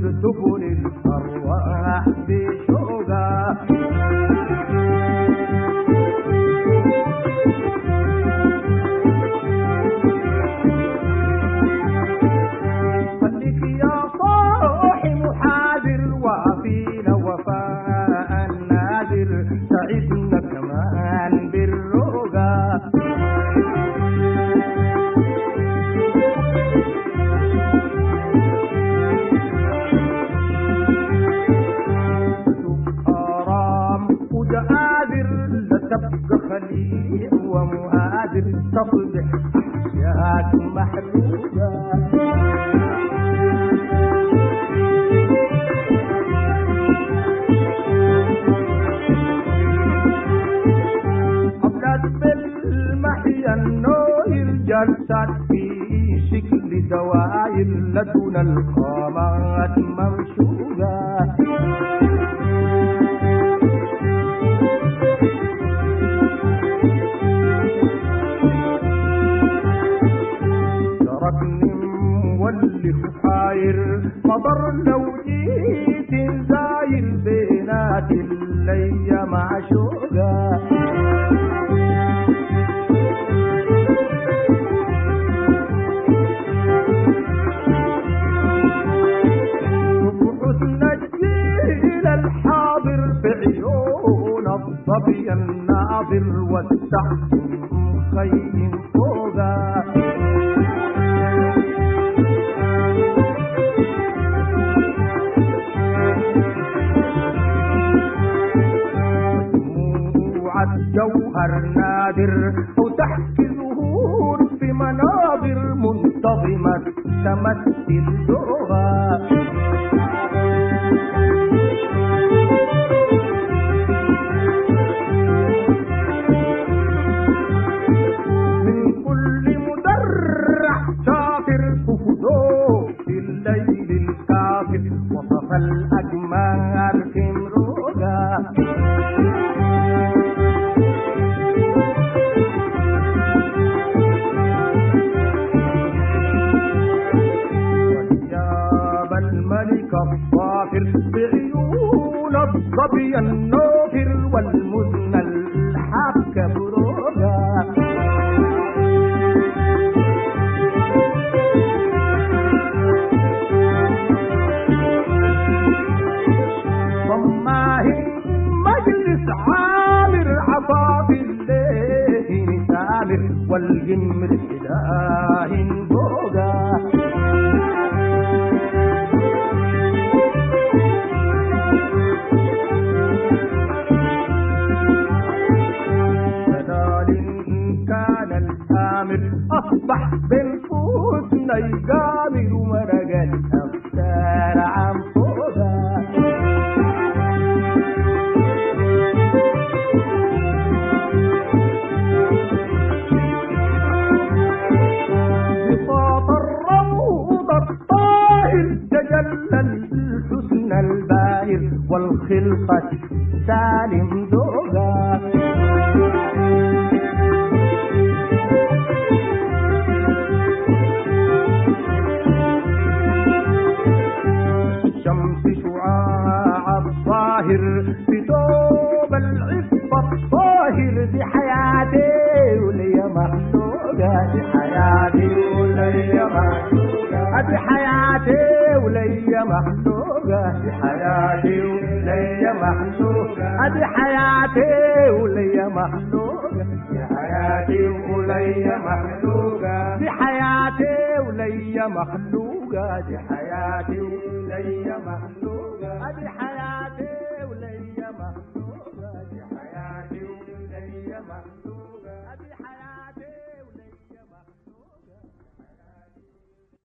دخول الأرواح بشوقها. خليك يا صاحي محاذر وفينا وفاء النادر، سعدنا كمان بالرؤى. تبقى خليع ومهادر، تصبح أحشاك محلوقة. أولاد بالمحيا النور الجلسات في شكل دوائر لدن القامات ممشوقة. واللي حاير مضر لو جيت زاير بينات اللي معشوقة. وحسن الجيل الحاضر بعيون الظبي الناظر، والتحكم خيم فوقها. جوهر نادر وتحكي زهور في مناظر منتظمة تمثل ذوقها. من كل مدرع سافر وفضوء في الليل الكافر، وصف الأجمال في مروقها. الظافر بعيون الظبي النوفر، والمزن الحبك بروقها. ضماه مجلس عامر عصاب الليل سامر، والجمر إله فوقها. أصبح بنفوسنا يجامل ومرق الأفكار عن فوقها. بساط الروضة الطاهر تجلى الحسن الباهر، والخلقة سالم ذوقها. في ثوب العفة الطاهر، دي حياتي ولي مخلوقة. دي حياتي ولي مخلوقة. دي حياتي ولي مخلوقة. دي حياتي ولي مخلوقة. دي حياتي ولي مخلوقة. دي حياتي ولي مخلوقة. دي حياتي ولي مخلوقة. دي حياتي ولي مخلوقة.